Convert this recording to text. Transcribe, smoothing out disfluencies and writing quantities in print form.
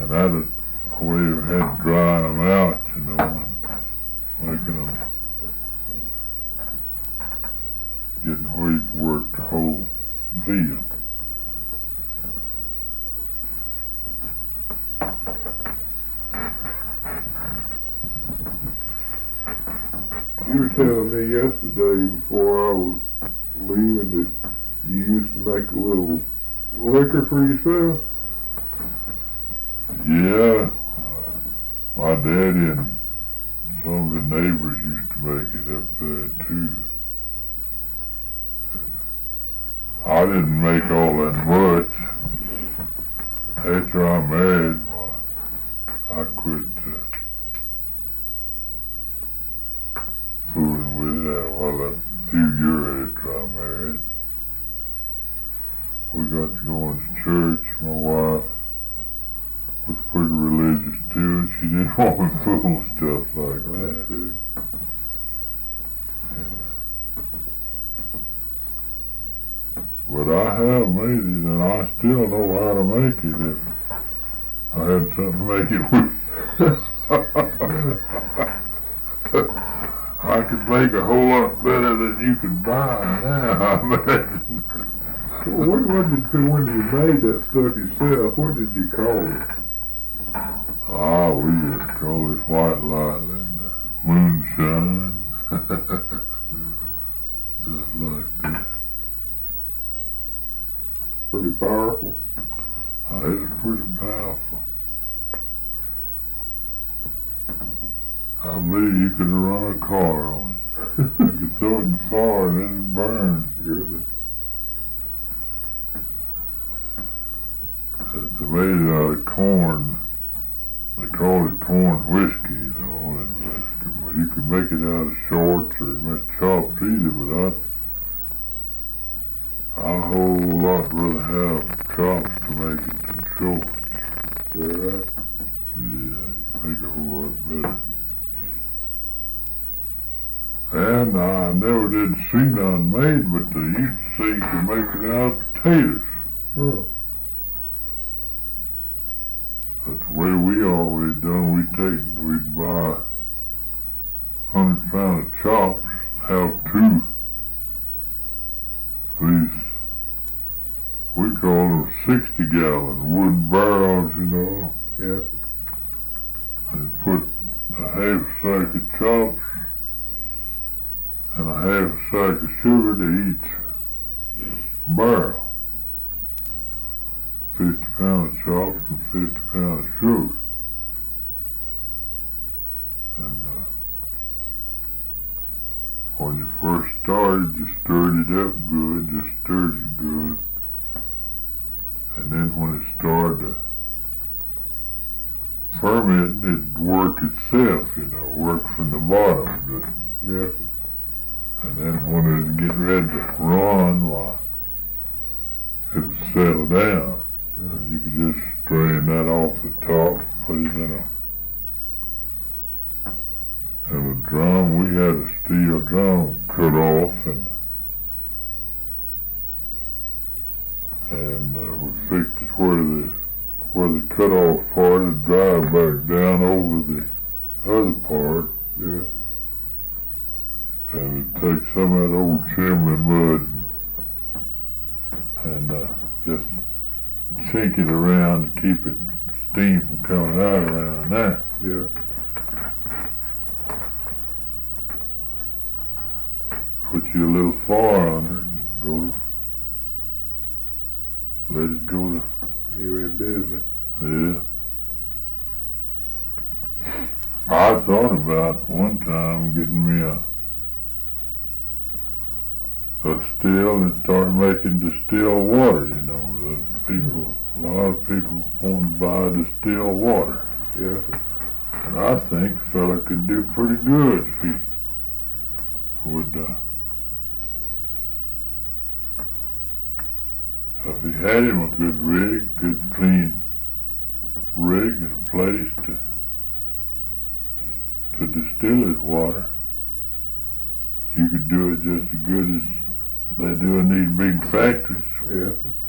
And that we had to dry them out, you know, and making them, getting where you could work the whole field. You were telling me yesterday before I was leaving that you used to make a little liquor for yourself? Yeah, my daddy and some of the neighbors used to make it up there too. And I didn't make all that much. After I married, I quit fooling with it. A few years after I married, we got to going to church. My wife was pretty religious too, and she didn't want me fooling stuff like that. But I have made it, and I still know how to make it if I had something to make it with. I could make a whole lot better than you could buy now, I imagine. Well, when you made that stuff yourself, what did you call it? We just call it white lightning, moonshine, just like that. Pretty powerful. It's pretty powerful. I believe you could run a car on it. You could throw it in the fire and it'd burn. Really? It's made out of corn. They call it corn whiskey, you know, and you can make it out of shorts or you make chops either, but I a whole lot rather have chops to make it than shorts. Is that right? Yeah, you make a whole lot better. And I never did see none made, but they used to say you could make it out of potatoes. Huh. That's the way we always done. We'd buy 100 pounds of chops, have two. These, we call them 60-gallon wood barrels, you know. Yes. And put a half sack of chops and a half sack of sugar to each barrel. 50 pounds of chops and 50 pounds of sugar. And when you first started, you stirred it up good, just stirred it good. And then when it started to ferment, it'd work itself, you know, work from the bottom. Yes. And then when it'd get ready to run, it'd settle down. And you could just strain that off the top, put it in a drum. We had a steel drum cut off, and we fixed it where the cut off part would drive back down over the other part. Yes. And it'd take some of that old chimney mud and just shake it around to keep it steam from coming out around there. Yeah. Put you a little fire under it and let it go to. You in business. Yeah. I thought about one time getting me a still and start making distilled water, you know. A lot of people want to buy distilled water. Yes. And I think a fella could do pretty good if he would, if he had him a good rig, good clean rig and a place to distill his water. You could do it just as good as they do in these big factories. Yes.